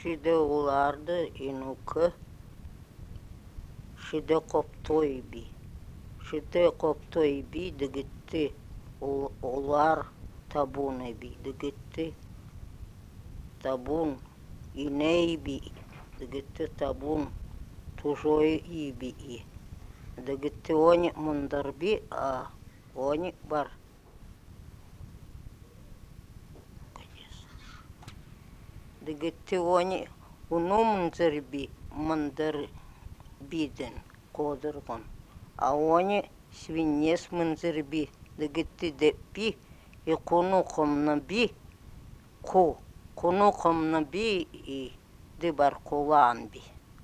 Şide ulardı inuka, şide koptoy bi. Şide koptoy bi de gitti. Ular tabun bi de gitti. Tabun iney bi de gitti tabun tuşoy bi i. De gitti oni mundar bi a oni bar. De gitti oni unumnzer bi mundar биден кодыргон. А они свинес мынзырби, дегетти деппи, и кунукомна би, кунукомна би, и дебар кулан би.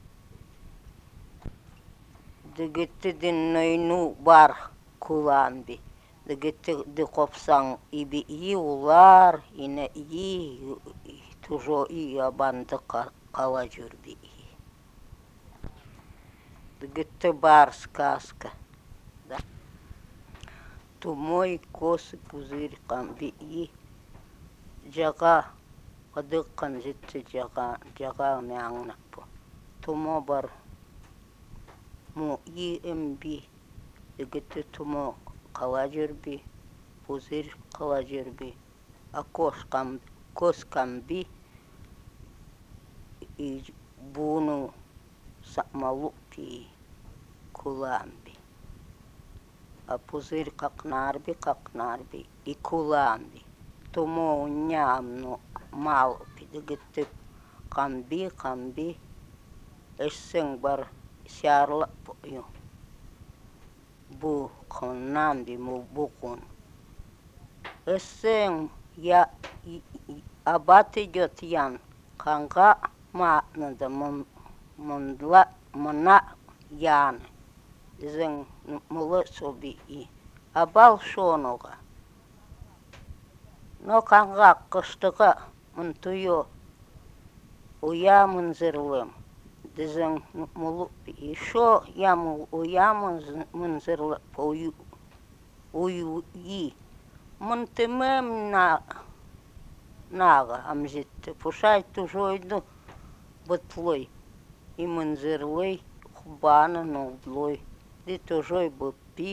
Дегетти диннойну бар кулан би. Дегетти де копсан иби и улар, ина и тужо и абанды кала жүрби. Где бар сказка. Да. То мой косы пузырь камби и жага кадыккан житти жага мяңнаппу. Тумо бар му и эмби дегетте тумо кала жүрби, пузырь кала жүрби. А кос камби и буну самалупи куламби. А пузырь какнарби и куламби. Тумо нямно малпи дегетте камби эссен бар сярлаппою. Бу коннамби му букун. Эссен я абат идет ян. Канга матнада мына ян. Зен мулы соби и. Абал шонуға. Но канга кыштыға мынтуyo уя мынзырлым. Дезен мулы и. Шо яму уя мынзырлы ую и. Мынтымем нага амжитты. Пушай тужойду бұтлой. И мынзырлой хубана нолдлой. Ди тужой бұппи.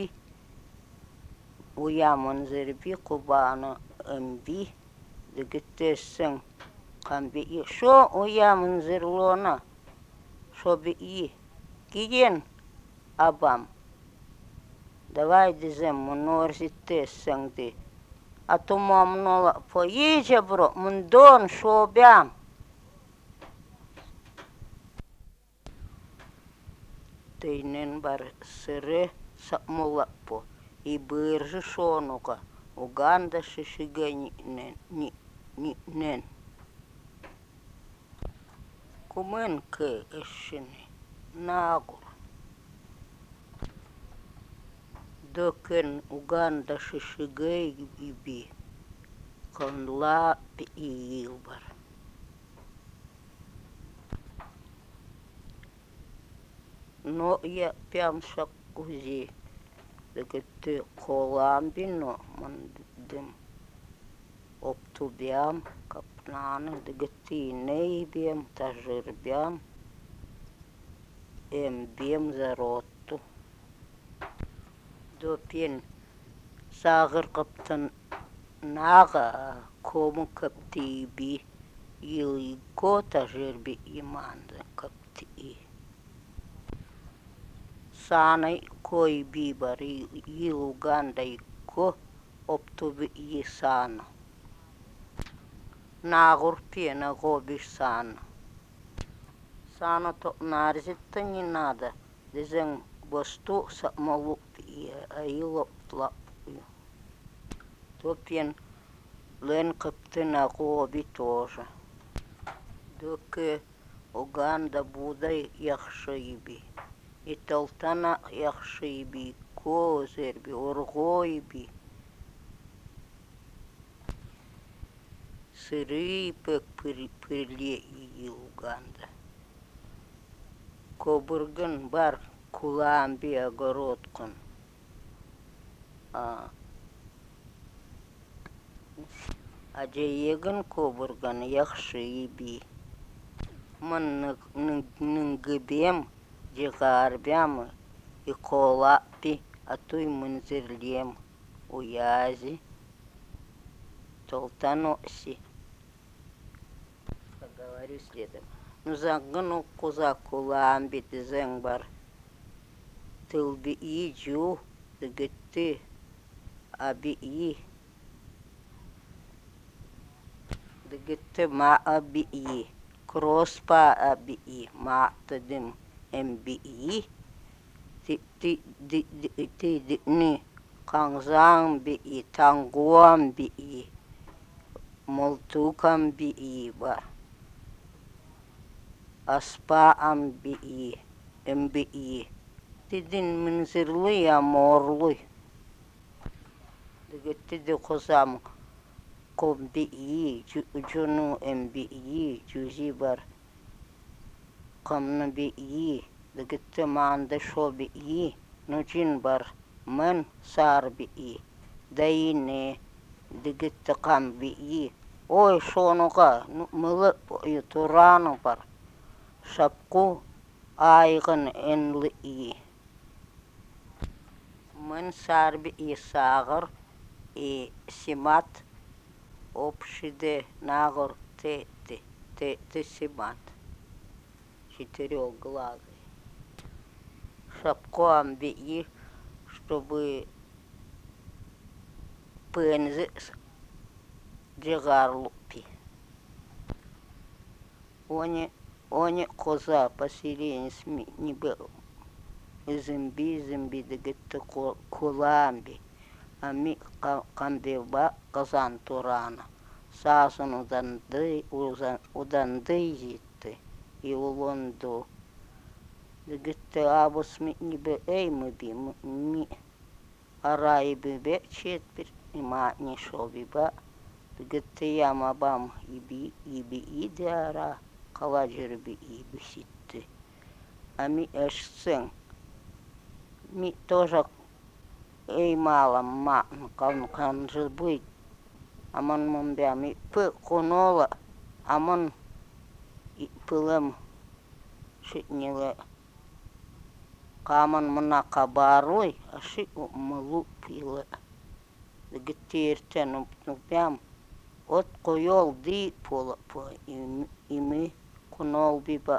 Уя мынзырби хубана эмби. Дегеттесін камби и. Шо уя мынзырлона. Шо би и. Киген абам. Давай дезем мунорзиттесін ди. А то мамнола поїжджа бро, мындон шобям. Тейнен бар сыры сапмолаппо. И быржы шонуға. Уганда шишиге нен. Кумен кы эшшіні. Нагур. Докен Уганда шишиге иби. Конла пиил бар. Но я пям шакузи. Дегетте коламбино мандым. Оптубям капнаны. Дегетте нейбем тажирбям. Эмбем заротту. Допен сағыр қыптын наға кому кыптиби. Илго тажирби иманды кыптии. Санай кой бибар ил Уганда икко оптуби и сана. Нагур пена гобиш сана. Сана то нарзитта не надо. Дезен босту самолуп и аилоплапую. То пен лен кыптына гоби тоже. Доке Уганда будай яхшыйби. И толтана яхшыйби, козерби, оргойби. Сырый пек пырле и Уганда. Кобыргын бар куламби огородкон. А жейегін кобырган яхшыйби. man nggibem jigarbem ikolapi atui munzirliem uyazi толтаноси. Поговорю с дедом. Ну загну кузакуламби дезengbar тылби и джу дегетти аби и дегетти ма аби и кроспа аби и ма тадим эмби и ti ni kangzang bi i tangguam bi i multukam bi i ba aspa am bi i mbi i tidin minzirlu ya morlu degette de kozam kom bi i junu mbi i juji bar kamna bi i degette manda sho bi i nujin bar man sar bi i dayine degette kam bi i oy shonuka mulu yuturano bar shapku aygan enli i man sar bi i sagar и симат общеде нагор те симат четырехглазый шапку амби чтобы пензы джигарлупи они коза поселенец не был зимби дегетте куламби ами камбеба казан турана сасын уданды житти и улонду дегетте абыс не бе эймы би ми арай бебе четбир има не шоби ба дегетте ямабам иби идара калажырби иби ситти ами эшсен ми тоже эй малам ма kan жибыть аман мумбям и пы конола аман пылым шитниле каман мына кабаруй аши мылу пилы дегетиртен нупям от коёл ди пола по ими конол биба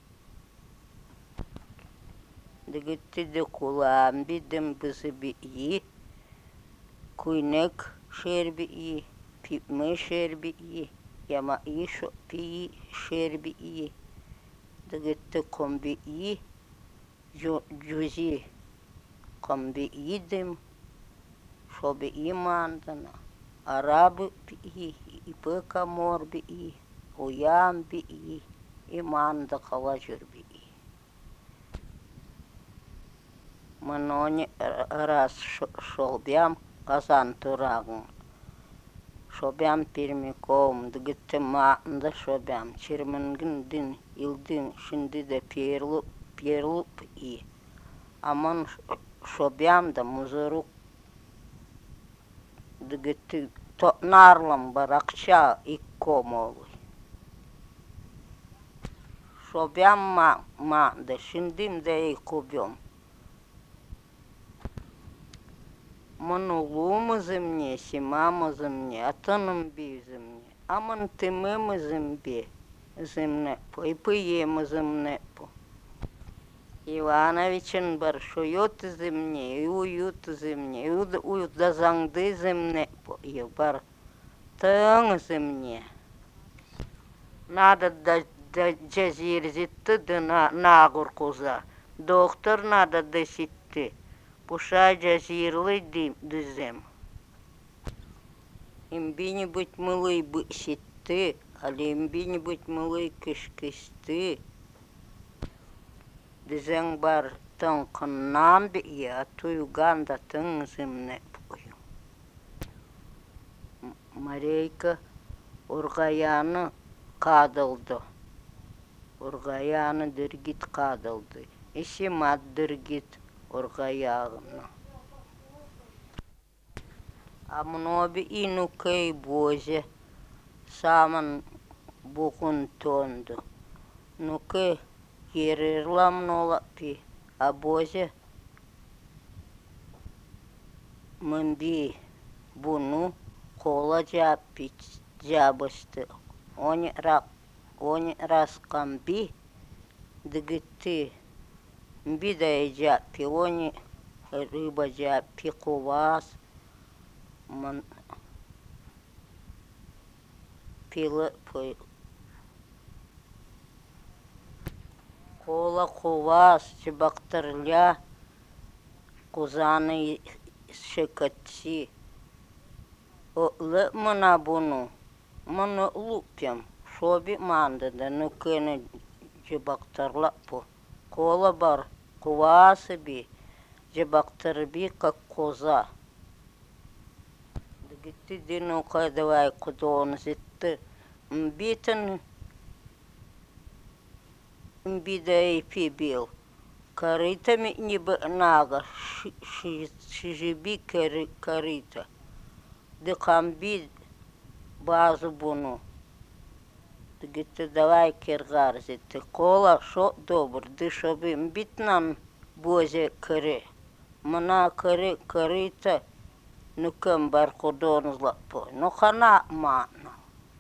дегетти де куламби дем бизби и куйнек шерби и пипмы шерби и яма и шопи шерби и дегетти комби и джузи комби и дем шоби и мандана арабы и пыка морби и уямби и манда калажырби и Манони раз шолбям казан турагын шобям пирмиком дегетте маанда шобям чирмингин дин илдин шинди де перлуп и аман шобям да музырук дегетте нарлам баракча иккомолуй шобям маанда шиндим да икубем Манулумы мне, симамы мне, атаным би мне, аман тымымы зембе, земнепо, и пыемы земнепо. Ивановичен бар шуют земне, и уют земне, и удазанды земнепо, и бар тың земне. Надо да джазирзитты да нагур куза, доктор надо да ситты. Пуша джазирлы дизем. Имбини быть мылый бы ситты, али имбини быть мылый кышкысты. Дизен бар тың кыннамби и ату Юганда тың земне пою. Марейка ургаяны кадылды. Ургаяны дыргит кадылды. Исимат дыргит. Оргаягна. А многи инукей бозе саман букун тонду. Ну-ка, ерерламнолапи, абозе, мымби, буну, кола жаппи, жабысты. Они раскамби, дгты, мбидай жаппи, они рыба жаппи, кувас, пила, кола кувас, чебактырля, кузаны шекатси. Мына буну, мыны лупям, шоби манда да нукыны жебактырлаппу. Кола бар, кувасы би, жебактырби, как коза. Дгитти динука давай кудон зитты. Мбитын, мбидай пибил. Каритами нибы нага, шижиби карита. Дыкамби базу буну. Дгитти давай киргар зитты. Кола шо добр, дышоби мбитнан бозе кыре. Мына кыре карита. Нукам бар кудон злаппу. Ну хана мана.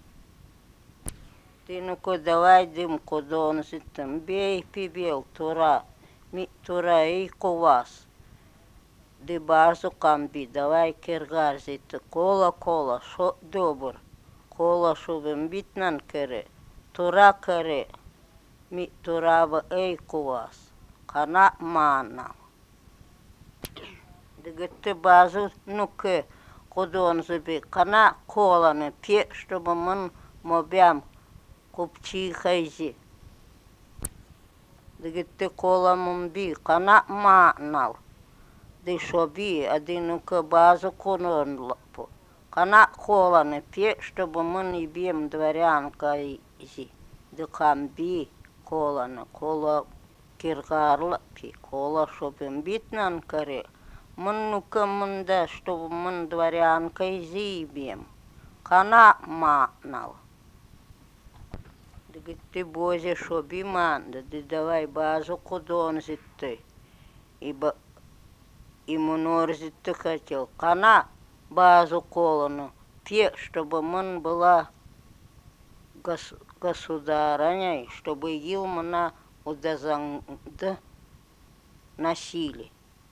Ты ну-ка давай дым кудон зиттым. Бей пибел тура. Ми тура и кувас. Ды базу камби, давай киргар зитты. Кола, шо добр. Кола шубым битнан кыре. Тура кыре. Ми тураба эй кувас. Хана мана. Дгитти базу ну-ка кудон зиби. Хана коланы пе, чтобы мын мобям купчи хайзи. Дгитти кола мумби, хана манал. Ды шоби, а ды ну-ка базу кунон лапу. Хана коланы пе, чтобы мын ибем дворянка изи. Ды камби коланы, кола киргарлы пи, кола шобим битнан каре. Мын ну-ка мында, чтобы мын дворянка изи ибем. Хана манал. Дгитти бозе шоби манда, ды давай базу кудон зитты. И мунор зитты хотел. Хана базу колону пе, чтобы мын была государыней, чтобы ил мына удазанды носили.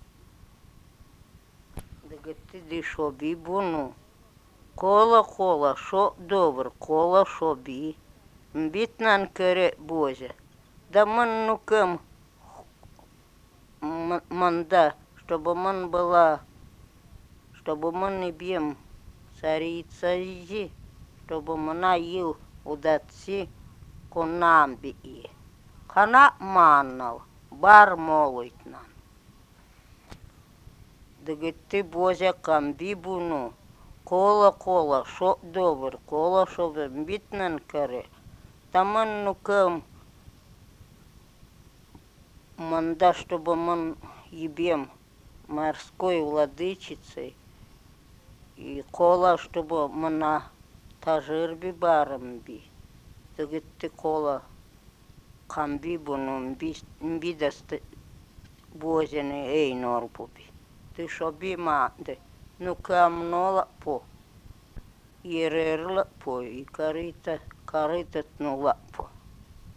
Дгитти ды шоби буну. Кола, шо добр, кола шоби. Мбитнан кыре бозе. Да мын нукам манда, чтобы мын была, чтобы мын ибем царица изи, чтобы мына ил удатси кунамби и. Хана маннал, бар молойтнан. Дгитти бозе камби буну. Кола, шо добр, кола шобы мбитнан кыре. Тамын нукам манда, чтобы мын ебем морской владычицей. И кола, чтобы мына тажирби барымби. Дгитти кола камби буну мбидасты бозены эй норбуби. Ты шоби манды. Нукам нолапу. Ерерлапу и каритат нулапу.